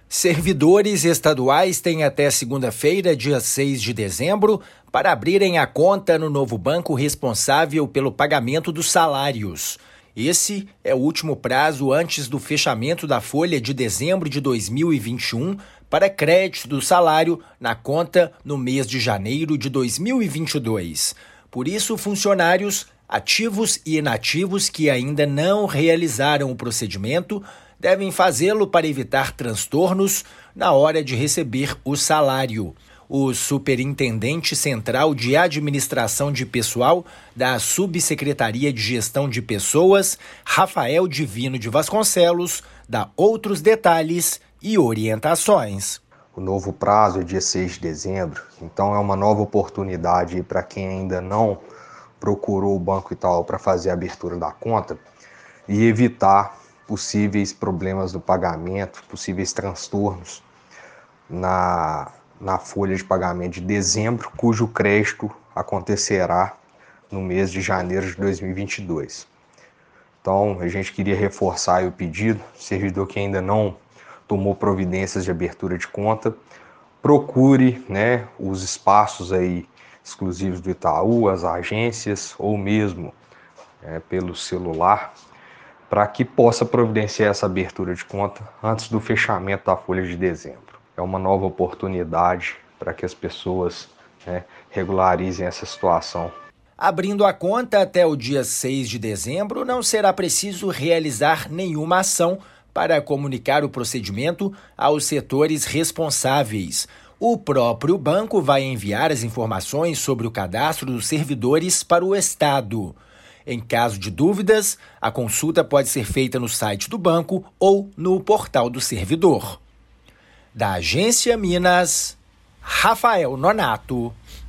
Servidores estaduais têm até segunda-feira, dia 6 de dezembro, para abrirem a conta no novo banco responsável pelo pagamento dos salários. Esse é o último prazo antes do fechamento da folha de dezembro de 2021 para crédito do salário na conta no mês de janeiro de 2022. Por isso, funcionários ativos e inativos que ainda não realizaram o procedimento devem fazê-lo para evitar transtornos na hora de receber o salário. O Superintendente Central de Administração de Pessoal da Subsecretaria de Gestão de Pessoas, Rafael Divino de Vasconcelos, dá outros detalhes e orientações. O novo prazo é dia 6 de dezembro, então é uma nova oportunidade para quem ainda não procurou o Banco Itaú para fazer a abertura da conta e evitar possíveis problemas do pagamento, possíveis transtornos na folha de pagamento de dezembro, cujo crédito acontecerá no mês de janeiro de 2022. Então, a gente queria reforçar o pedido, servidor que ainda não tomou providências de abertura de conta, procure, os espaços aí exclusivos do Itaú, as agências ou mesmo pelo celular, para que possa providenciar essa abertura de conta antes do fechamento da folha de dezembro. É uma nova oportunidade para que as pessoas regularizem essa situação. Abrindo a conta até o dia 6 de dezembro, não será preciso realizar nenhuma ação para comunicar o procedimento aos setores responsáveis. O próprio banco vai enviar as informações sobre o cadastro dos servidores para o Estado. Em caso de dúvidas, a consulta pode ser feita no site do banco ou no portal do servidor. Da Agência Minas, Rafael Nonato.